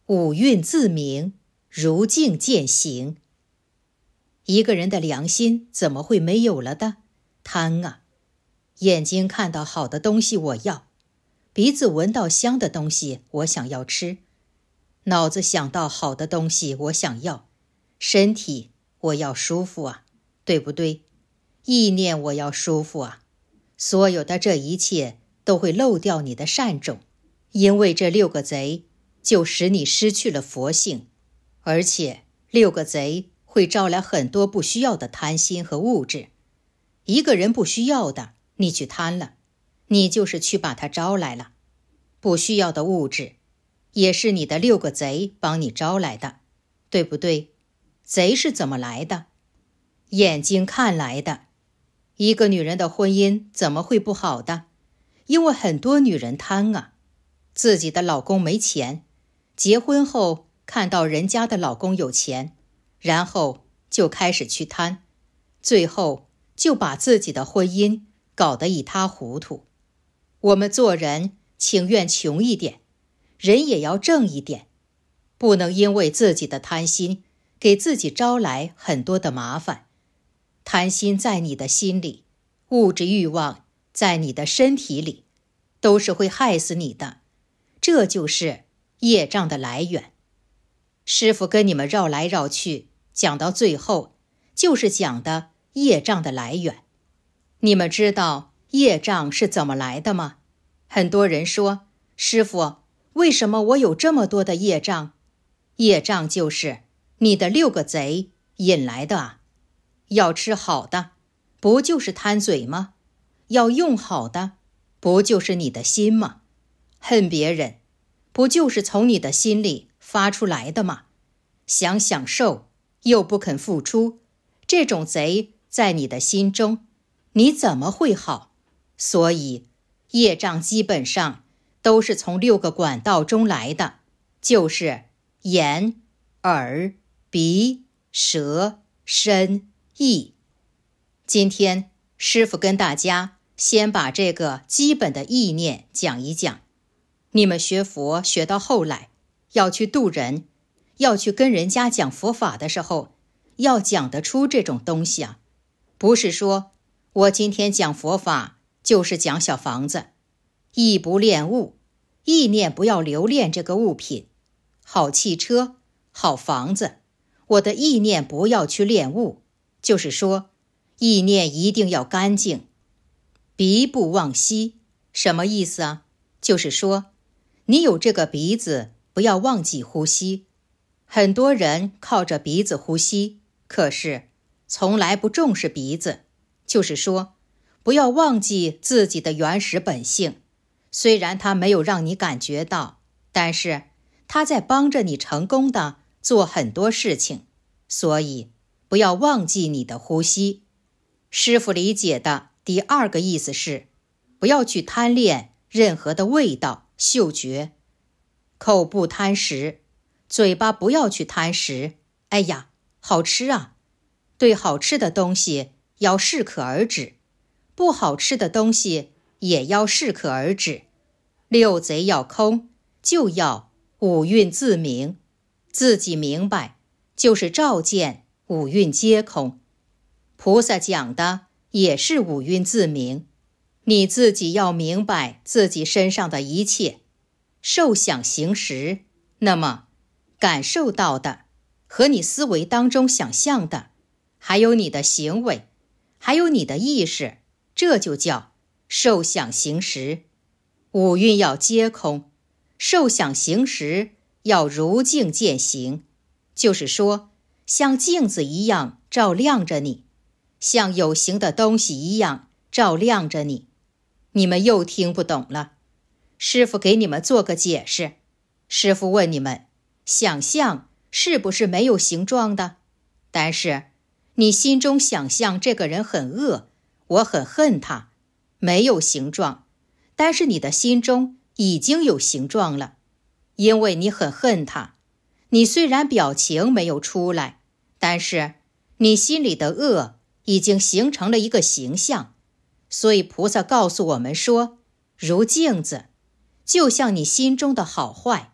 五蕴自明，如镜见形。一个人的良心怎么会没有了的？贪啊！眼睛看到好的东西我要，鼻子闻到香的东西我想要吃，脑子想到好的东西我想要，身体我要舒服啊，对不对？意念我要舒服啊，所有的这一切都会漏掉你的善种，因为这六个贼就使你失去了佛性，而且六个贼会招来很多不需要的贪心和物质。一个人不需要的，你去贪了，你就是去把它招来了。不需要的物质，也是你的六个贼帮你招来的，对不对？贼是怎么来的？眼睛看来的。一个女人的婚姻怎么会不好的？因为很多女人贪啊，自己的老公没钱，结婚后看到人家的老公有钱，然后就开始去贪，最后就把自己的婚姻搞得一塌糊涂。我们做人情愿穷一点，人也要挣一点，不能因为自己的贪心给自己招来很多的麻烦。贪心在你的心里，物质欲望在你的身体里，都是会害死你的。这就是业障的来源。师父跟你们绕来绕去，讲到最后，就是讲的业障的来源。你们知道业障是怎么来的吗？很多人说，师父，为什么我有这么多的业障？业障就是你的六个贼引来的啊。要吃好的，不就是贪嘴吗？要用好的，不就是你的心吗？恨别人，不就是从你的心里发出来的吗？想享受，又不肯付出，这种贼在你的心中，你怎么会好？所以，业障基本上都是从六个管道中来的，就是眼、耳、鼻、舌、身、意。今天师父跟大家先把这个基本的意念讲一讲。你们学佛学到后来，要去度人，要去跟人家讲佛法的时候，要讲得出这种东西啊。不是说我今天讲佛法就是讲小房子，意不恋物，意念不要留恋这个物品，好汽车，好房子，我的意念不要去恋物，就是说意念一定要干净。鼻不忘息，什么意思啊？就是说你有这个鼻子，不要忘记呼吸。很多人靠着鼻子呼吸，可是从来不重视鼻子，就是说不要忘记自己的原始本性。虽然它没有让你感觉到，但是它在帮着你成功的做很多事情，所以不要忘记你的呼吸。师父理解的第二个意思是，不要去贪恋任何的味道、嗅觉。口不贪食，嘴巴不要去贪食。哎呀，好吃啊！对好吃的东西要适可而止，不好吃的东西也要适可而止。六贼要空，就要五蕴自明。自己明白，就是照见五蕴皆空。菩萨讲的也是五蕴自明，你自己要明白自己身上的一切受想行识，那么感受到的和你思维当中想象的，还有你的行为，还有你的意识，这就叫受想行识。五蕴要皆空，受想行识要如镜见形，就是说像镜子一样照亮着你，像有形的东西一样照亮着你。你们又听不懂了，师父给你们做个解释。师父问你们，想象是不是没有形状的？但是你心中想象这个人很恶，我很恨他，没有形状，但是你的心中已经有形状了，因为你很恨他。你虽然表情没有出来，但是你心里的恶已经形成了一个形象。所以菩萨告诉我们说，如镜子，就像你心中的好坏，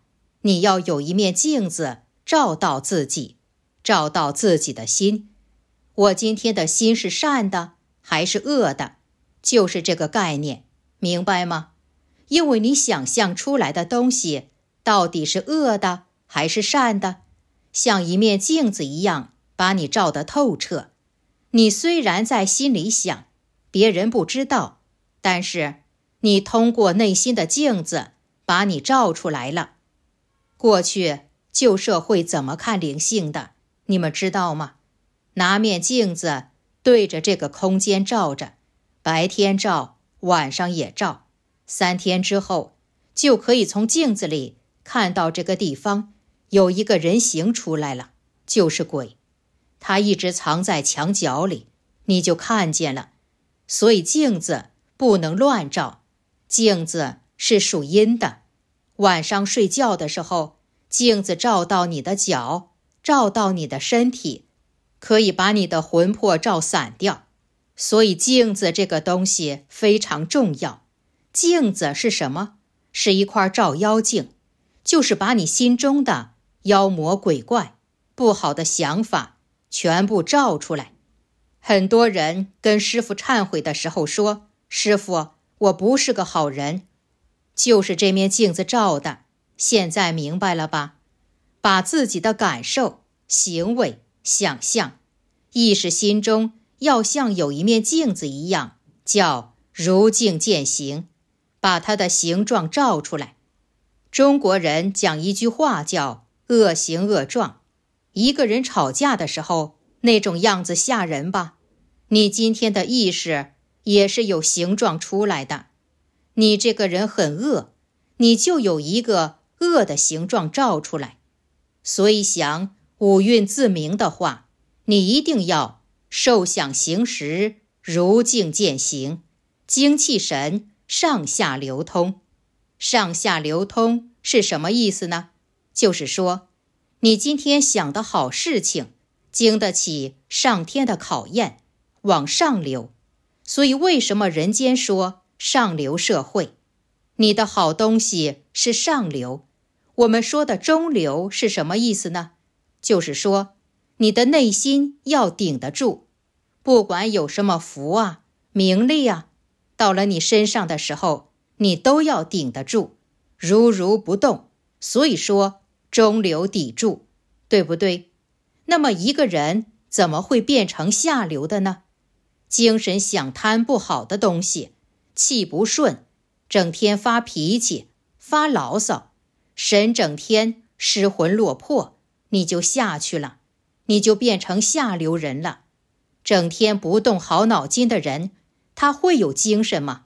你要有一面镜子照到自己，照到自己的心。我今天的心是善的还是恶的，就是这个概念，明白吗？因为你想象出来的东西到底是恶的还是善的，像一面镜子一样把你照得透彻。你虽然在心里想，别人不知道，但是你通过内心的镜子把你照出来了。过去旧社会怎么看灵性的，你们知道吗？拿面镜子对着这个空间照着，白天照，晚上也照，3天之后就可以从镜子里看到这个地方有一个人形出来了，就是鬼。他一直藏在墙角里，你就看见了。所以镜子不能乱照，镜子是属阴的。晚上睡觉的时候，镜子照到你的脚，照到你的身体，可以把你的魂魄照散掉。所以镜子这个东西非常重要。镜子是什么？是一块照妖镜，就是把你心中的妖魔鬼怪、不好的想法全部照出来。很多人跟师父忏悔的时候说，师父，我不是个好人，就是这面镜子照的。现在明白了吧？把自己的感受、行为、想象、意识心中要像有一面镜子一样，叫如镜见形，把它的形状照出来。中国人讲一句话叫恶行恶状。一个人吵架的时候，那种样子吓人吧？你今天的意识也是有形状出来的。你这个人很恶，你就有一个恶的形状照出来。所以想五蕴自明的话，你一定要受想行识，如镜见形，精气神上下流通。上下流通是什么意思呢？就是说，你今天想的好事情，经得起上天的考验，往上流。所以为什么人间说上流社会？你的好东西是上流。我们说的中流是什么意思呢？就是说，你的内心要顶得住，不管有什么福啊、名利啊，到了你身上的时候，你都要顶得住，如不动。所以说中流砥柱，对不对？那么一个人怎么会变成下流的呢？精神想贪不好的东西，气不顺，整天发脾气、发牢骚，神整天失魂落魄，你就下去了，你就变成下流人了。整天不动好脑筋的人，他会有精神吗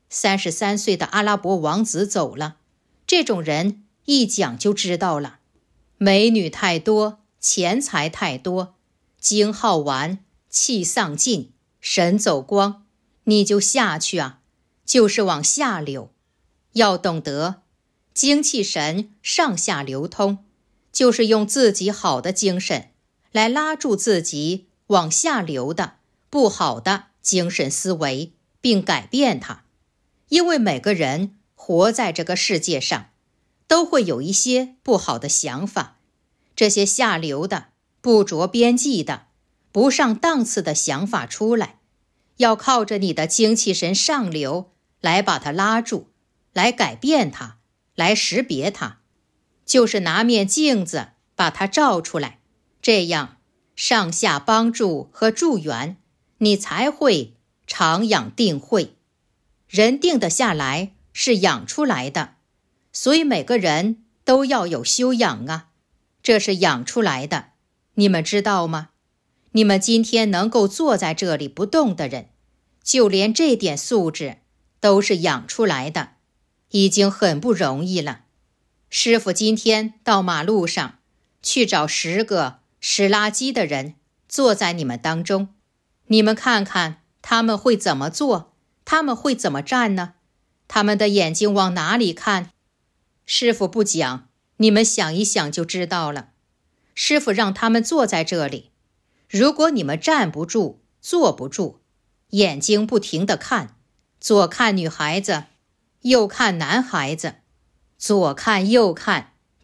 ？33岁的阿拉伯王子走了，这种人一讲就知道了。美女太多，钱财太多，精耗完，气丧尽，神走光，你就下去啊，就是往下流。要懂得精气神上下流通，就是用自己好的精神来拉住自己往下流的不好的精神思维，并改变它。因为每个人活在这个世界上，都会有一些不好的想法，这些下流的、不着边际的、不上档次的想法出来，要靠着你的精气神上流来把它拉住，来改变它，来识别它，就是拿面镜子把它照出来，这样上下帮助和助缘，你才会长养定慧。人定得下来是养出来的，所以每个人都要有修养啊，这是养出来的。你们知道吗？你们今天能够坐在这里不动的人，就连这点素质都是养出来的，已经很不容易了。师父今天到马路上去找10个拾垃圾的人坐在你们当中，你们看看他们会怎么做，他们会怎么站呢？他们的眼睛往哪里看？师父不讲，你们想一想就知道了。师父让他们坐在这里，如果你们站不住、坐不住，眼睛不停地看，左看女孩子，右看男孩子，左看右看，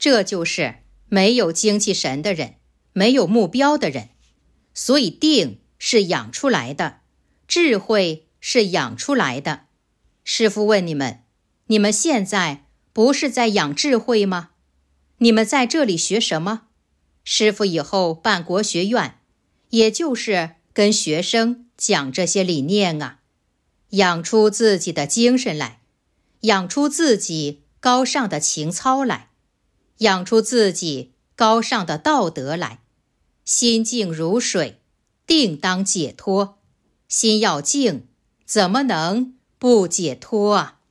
这就是没有精气神的人，没有目标的人。所以定是养出来的，智慧是养出来的。师父问你们，你们现在不是在养智慧吗？你们在这里学什么？师父以后办国学院，也就是跟学生讲这些理念啊，养出自己的精神来，养出自己高尚的情操来，养出自己高尚的道德来。心静如水，定当解脱。心要静，怎么能不解脱啊？